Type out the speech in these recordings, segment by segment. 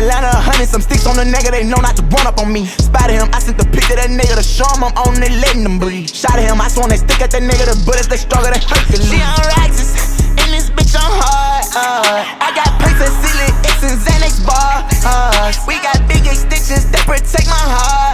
Atlanta 100, some sticks on the nigga, they know not to run up on me. Spotted him, I sent the pic to that nigga to show him I'm on it, letting them breathe. Shot at him, I swung they stick at that nigga, the bullets they stronger than Hercules. She on Raxus, and this bitch on hard. I got plates and ceiling, X and Xanax bars. We got big extensions that protect my heart.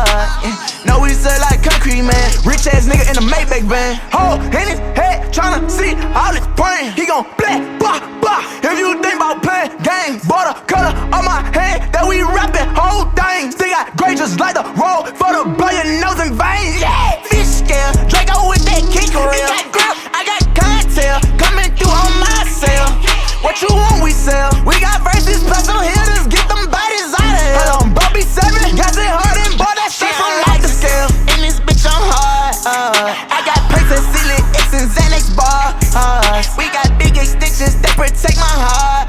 No, we sell like concrete, man. Rich ass nigga in a Maybach van. Hole in his head, tryna see all his brain. He gon' black, bah, bah. If you think about playing games, border color on my hand, that we rapping whole thing. Still got gray just like the road for the blow your nose and veins. Yeah, fish scale, Draco with that kick reel. He got grip, I got contact coming through on my cell. What you want, we sell. We got verses plus some hitters, get them bodies out of here. Hold on, bro, B7, got it hard and bought that shit from like the scale. In this bitch, I'm hard. I got plates and ceiling, X and Xanax bars. We got big extensions that protect my heart.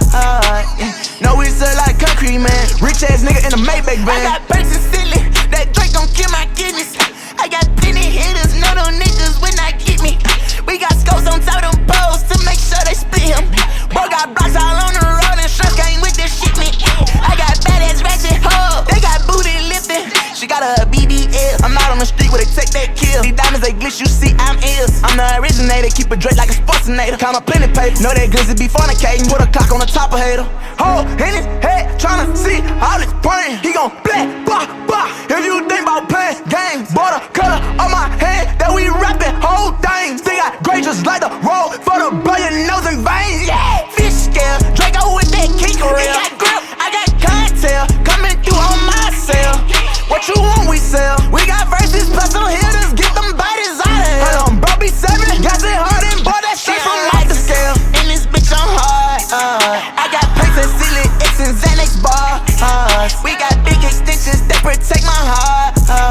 No, we sell like concrete, man. Rich ass nigga in a Maybach van. I got plates and ceiling, that Drake gon' kill my kidneys. I got plenty hitters, none of them niggas will not get me. We got scopes on top of them poles to make sure they split him. Boy got blocks all on the road and Shrimp came with this shit, man. I got badass ratchet hoes, they got booty lifting. She got a BBL, I'm out on the street where they take that kill. These diamonds they glitch, you see I'm ill. I'm the originator, keep a Drake like a sportsinator. Count my plenty paper, know that glizzy be fornicating. Put a clock on the top of hater. Hole in his head, tryna see all his brain. He gon' black, bah, bah. If you think about playing games, border color on my hand, that we rapping whole thing. Still got gray just like the road for the blow your nose and veins. Yeah, fish scale, Draco with that kick reel. He got grip, I got contact coming through on my cell. What you want, we sell. We got verses plus some hitters, get them bodies out of here. Hold on, bro, B7, got it hard and bought that shit from like the scale. In this bitch, I'm hard. I got plates and ceiling, X and Xanax bars. We got big extensions that protect my heart.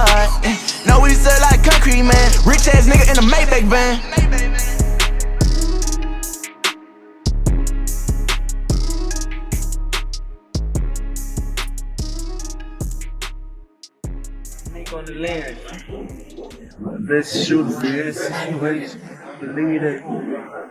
No, we sell like concrete, man. Rich ass nigga in a Maybach van. On the land. Best shooter for this situation. Believe that.